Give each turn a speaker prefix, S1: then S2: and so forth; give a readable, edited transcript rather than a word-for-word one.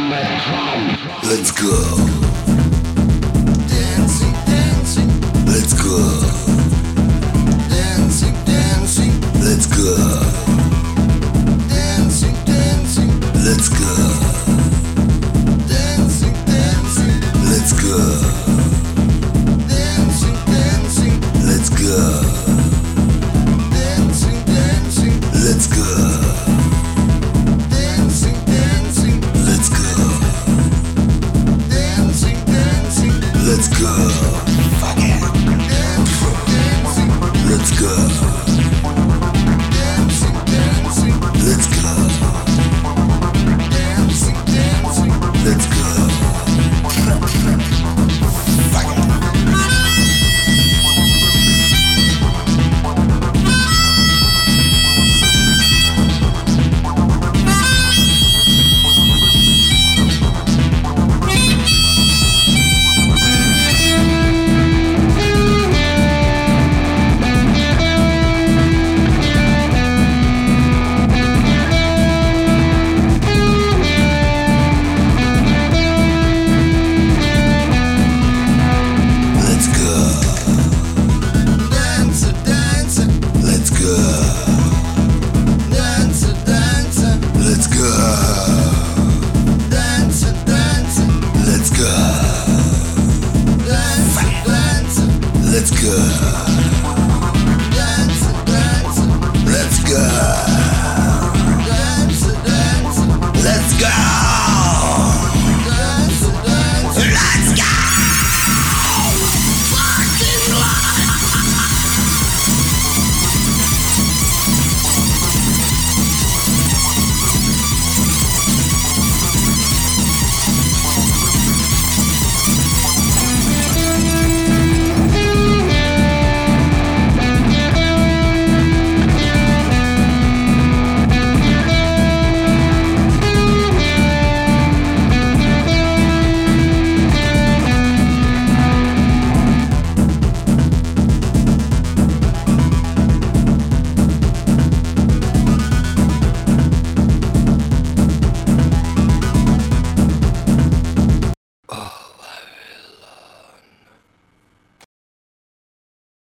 S1: Let's go. Dancing, dancing. Let's go. Dancing, dancing. Let's go. Dancing, dancing. Let's go. Dancing, dancing. Let's go. Dancing, dancing. Let's go. Dancing, dancing. Let's go. Dancing, dancing. Let's go. Dancing, dancing. Let's go.